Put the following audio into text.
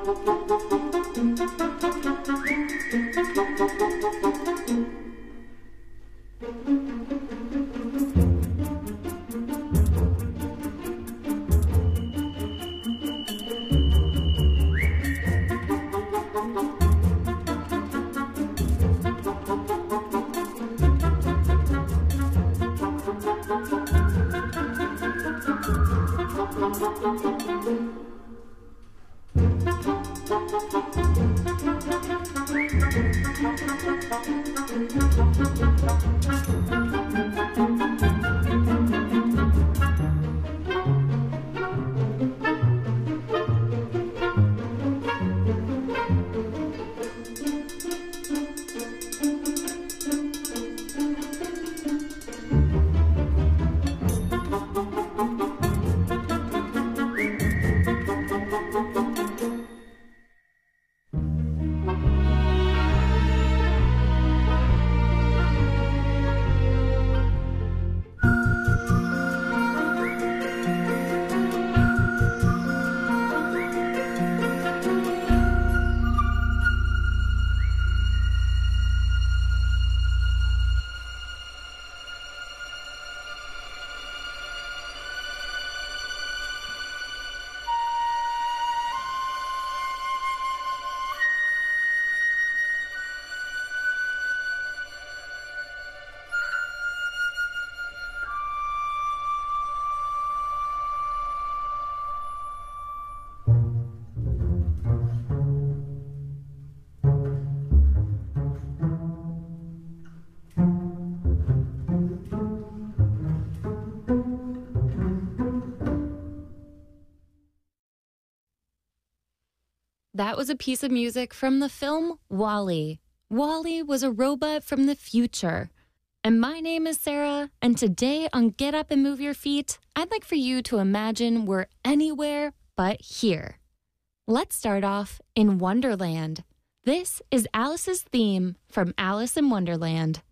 That was a piece of music from the film WALL-E. WALL-E was a robot from the future. And my name is Sarah, and today on Get Up and Move Your Feet, I'd like for you to imagine we're anywhere but here. Let's start off in Wonderland. This is Alice's theme from Alice in Wonderland.